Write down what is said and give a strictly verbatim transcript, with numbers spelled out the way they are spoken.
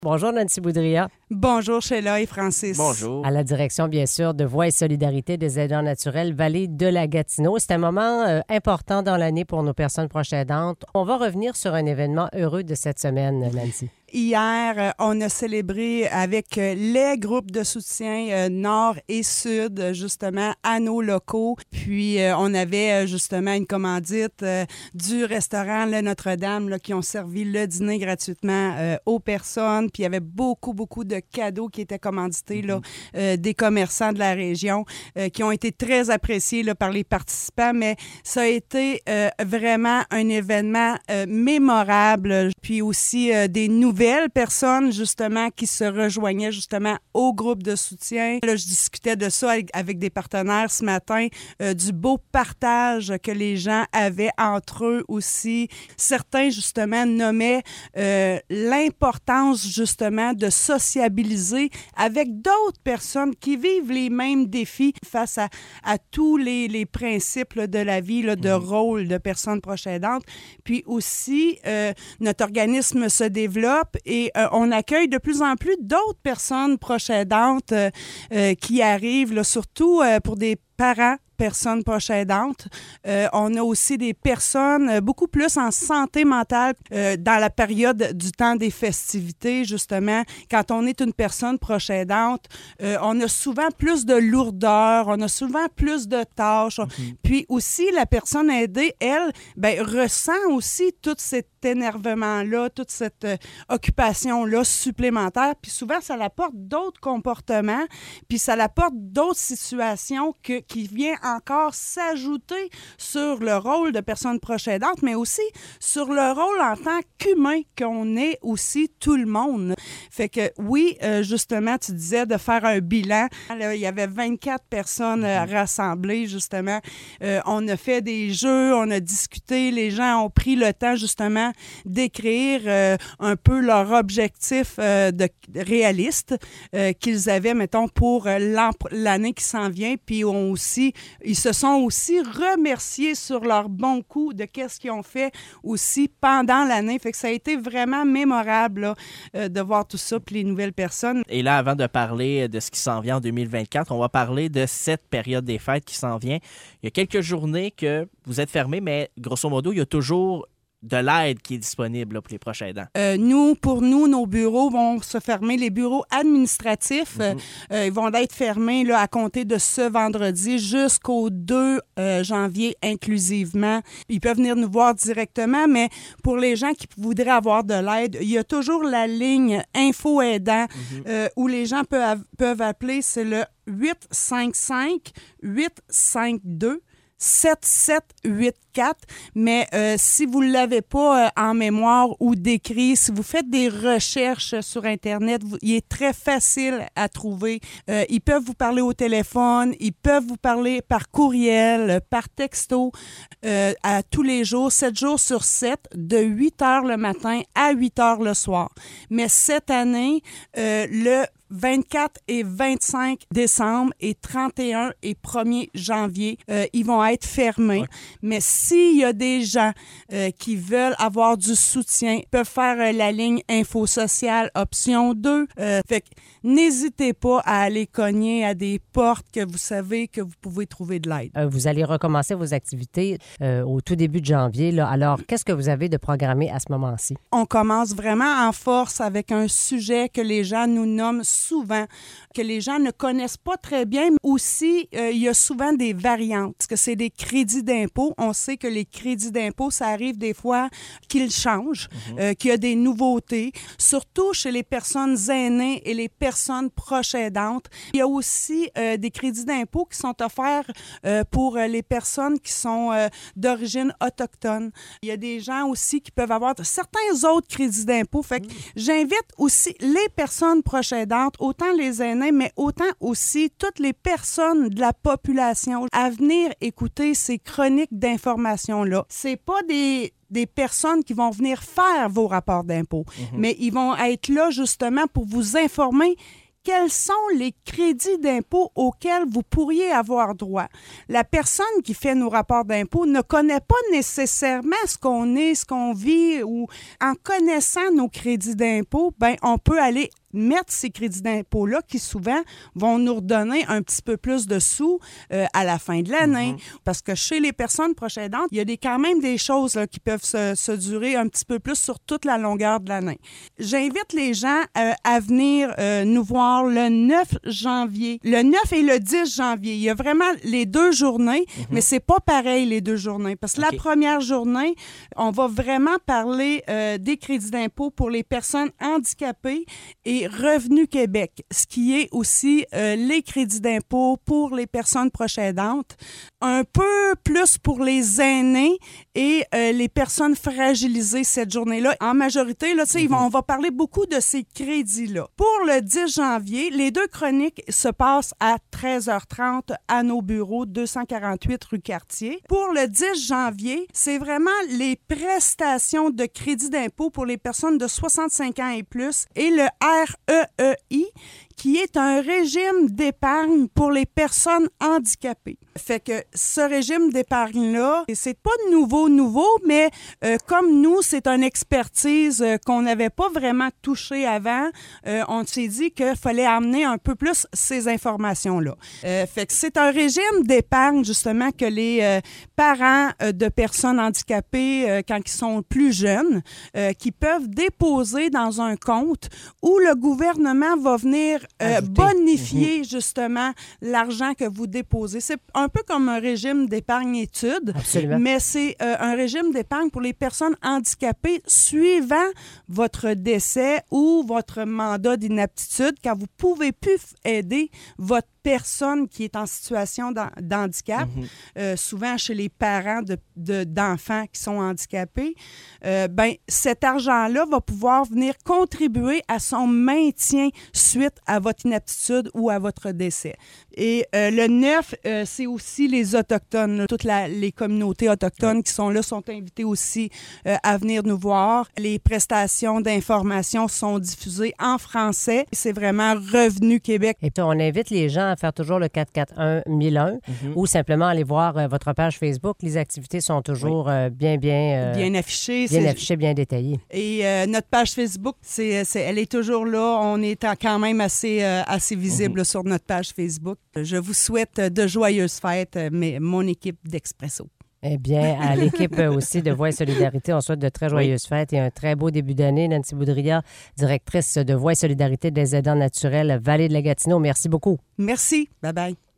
Bonjour Nancy Boudria. Bonjour Sheila et Francis. Bonjour. À la direction, bien sûr, de Voix et Solidarité des aidants naturels Vallée de la Gatineau. C'est un moment euh, important dans l'année pour nos personnes proches aidantes. On va revenir sur un événement heureux de cette semaine, Nancy. Hier, euh, on a célébré avec euh, les groupes de soutien euh, Nord et Sud, euh, justement, à nos locaux. Puis, euh, on avait euh, justement une commandite euh, du restaurant Le Notre-Dame là, qui ont servi le dîner gratuitement euh, aux personnes. Puis, il y avait beaucoup, beaucoup de cadeaux qui étaient commandités là, euh, des commerçants de la région euh, qui ont été très appréciés là, par les participants. Mais ça a été euh, vraiment un événement euh, mémorable. Puis aussi euh, des nouvelles personnes, justement, qui se rejoignaient, justement, au groupe de soutien. Là, je discutais de ça avec, avec des partenaires ce matin, euh, du beau partage que les gens avaient entre eux aussi. Certains, justement, nommaient euh, l'importance, justement, de sociabiliser avec d'autres personnes qui vivent les mêmes défis face à, à tous les, les principes là, de la vie, là, de mmh. rôle de personnes proches aidantes. Puis aussi, euh, notre organisme se développe et euh, on accueille de plus en plus d'autres personnes proches aidantes euh, euh, qui arrivent, là, surtout euh, pour des parents, personnes proches aidantes. Euh, on a aussi des personnes euh, beaucoup plus en santé mentale euh, dans la période du temps des festivités, justement. Quand on est une personne proche aidante, euh, on a souvent plus de lourdeur, on a souvent plus de tâches. Mm-hmm. Puis aussi, la personne aidée, elle, ben, ressent aussi tout cet énervement-là, toute cette euh, occupation-là supplémentaire. Puis souvent, ça apporte d'autres comportements, puis ça apporte d'autres situations que, qui viennent encore s'ajouter sur le rôle de personne proche aidante, mais aussi sur le rôle en tant qu'humain qu'on est aussi tout le monde. Fait que oui, euh, justement, tu disais de faire un bilan. Là, il y avait vingt-quatre personnes euh, rassemblées, justement. Euh, on a fait des jeux, on a discuté, les gens ont pris le temps, justement, d'écrire euh, un peu leur objectif euh, de, réaliste euh, qu'ils avaient, mettons, pour euh, l'année qui s'en vient, puis ont aussi ils se sont aussi remerciés sur leur bon coup de qu'est-ce qu'ils ont fait aussi pendant l'année. Fait que ça a été vraiment mémorable là, euh, de voir tout ça puis les nouvelles personnes. Et là, avant de parler de ce qui s'en vient en deux mille vingt-quatre, on va parler de cette période des fêtes qui s'en vient. Il y a quelques journées que vous êtes fermés, mais grosso modo, il y a toujours de l'aide qui est disponible là, pour les proches aidants. Euh, nous, pour nous, nos bureaux vont se fermer. Les bureaux administratifs, mm-hmm. euh, ils vont être fermés là, à compter de ce vendredi jusqu'au deux euh, janvier inclusivement. Ils peuvent venir nous voir directement, mais pour les gens qui voudraient avoir de l'aide, il y a toujours la ligne Info Aidant mm-hmm. euh, où les gens peuvent, peuvent appeler. C'est le huit cinq cinq huit cinq deux sept sept huit quatre, mais euh, si vous ne l'avez pas euh, en mémoire ou décrit, si vous faites des recherches sur Internet, vous, il est très facile à trouver. Euh, ils peuvent vous parler au téléphone, ils peuvent vous parler par courriel, par texto, euh, à tous les jours, sept jours sur sept, de huit heures le matin à huit heures le soir. Mais cette année, euh, le vingt-quatre et vingt-cinq décembre et trente et un et premier janvier, euh, ils vont être fermés. Ouais. Mais s'il y a des gens euh, qui veulent avoir du soutien, ils peuvent faire euh, la ligne Info Sociale option deux. Euh, fait que n'hésitez pas à aller cogner à des portes que vous savez que vous pouvez trouver de l'aide. Euh, vous allez recommencer vos activités euh, au tout début de janvier. Là. Alors, qu'est-ce que vous avez de programmé à ce moment-ci? On commence vraiment en force avec un sujet que les gens nous nomment souvent, que les gens ne connaissent pas très bien. Mais aussi, euh, il y a souvent des variantes, parce que c'est des crédits d'impôt. On sait que les crédits d'impôt, ça arrive des fois qu'ils changent, mm-hmm. euh, qu'il y a des nouveautés, surtout chez les personnes aînées et les personnes proches aidantes. Il y a aussi euh, des crédits d'impôt qui sont offerts euh, pour les personnes qui sont euh, d'origine autochtone. Il y a des gens aussi qui peuvent avoir certains autres crédits d'impôt. Fait que mm. j'invite aussi les personnes proches aidantes, autant les aînés, mais autant aussi toutes les personnes de la population à venir écouter ces chroniques d'information-là. C'est pas des... des personnes qui vont venir faire vos rapports d'impôts, mm-hmm. mais ils vont être là justement pour vous informer quels sont les crédits d'impôt auxquels vous pourriez avoir droit. La personne qui fait nos rapports d'impôt ne connaît pas nécessairement ce qu'on est, ce qu'on vit, ou en connaissant nos crédits d'impôt, ben on peut aller mettre ces crédits d'impôt-là qui souvent vont nous redonner un petit peu plus de sous euh, à la fin de l'année. Mm-hmm. Parce que chez les personnes proches aidantes, il y a des, quand même des choses là, qui peuvent se, se durer un petit peu plus sur toute la longueur de l'année. J'invite les gens euh, à venir euh, nous voir le neuf janvier. Le neuf et le dix janvier. Il y a vraiment les deux journées, mm-hmm. mais c'est pas pareil les deux journées. Parce que okay. la première journée, on va vraiment parler euh, des crédits d'impôt pour les personnes handicapées et Revenu Québec, ce qui est aussi euh, les crédits d'impôt pour les personnes proches aidantes, un peu plus pour les aînés et euh, les personnes fragilisées cette journée-là. En majorité, là, mm-hmm. on va parler beaucoup de ces crédits-là. Pour le dix janvier, les deux chroniques se passent à treize heures trente à nos bureaux, deux cent quarante-huit rue Cartier. Pour le dix janvier, c'est vraiment les prestations de crédit d'impôt pour les personnes de soixante-cinq ans et plus et le R E E I, qui est un régime d'épargne pour les personnes handicapées. Fait que ce régime d'épargne-là, c'est pas nouveau, nouveau, mais euh, comme nous, c'est une expertise euh, qu'on n'avait pas vraiment touchée avant, euh, on s'est dit qu'il fallait amener un peu plus ces informations-là. Euh, fait que c'est un régime d'épargne, justement, que les euh, parents euh, de personnes handicapées, euh, quand ils sont plus jeunes, euh, qui peuvent déposer dans un compte où le gouvernement va venir Euh, bonifier, mm-hmm. justement, l'argent que vous déposez. C'est un peu comme un régime d'épargne-études, Absolument. mais c'est euh, un régime d'épargne pour les personnes handicapées suivant votre décès ou votre mandat d'inaptitude, quand vous ne pouvez plus aider votre personne qui est en situation d'handicap, mm-hmm. euh, souvent chez les parents de, de, d'enfants qui sont handicapés, euh, ben, cet argent-là va pouvoir venir contribuer à son maintien suite à votre inaptitude ou à votre décès. Et euh, le neuf, euh, c'est aussi les Autochtones. Là. Toutes la, les communautés autochtones ouais. qui sont là sont invitées aussi euh, à venir nous voir. Les prestations d'information sont diffusées en français. C'est vraiment Revenu Québec. Et puis, on invite les gens à faire toujours le quatre quatre un mille un mm-hmm. ou simplement aller voir euh, votre page Facebook. Les activités sont toujours oui. euh, bien, bien... Euh, bien affichées. Bien affichées, bien détaillées. Et euh, notre page Facebook, c'est, c'est, elle est toujours là. On est quand même assez, euh, assez visible mm-hmm. sur notre page Facebook. Je vous souhaite de joyeuses fêtes, mais mon équipe d'Expresso. Eh bien, à l'équipe aussi de Voix et Solidarité, on souhaite de très joyeuses oui. fêtes et un très beau début d'année. Nancy Boudria, directrice de Voix et Solidarité des aidants naturels Vallée de la Gatineau. Merci beaucoup. Merci. Bye-bye.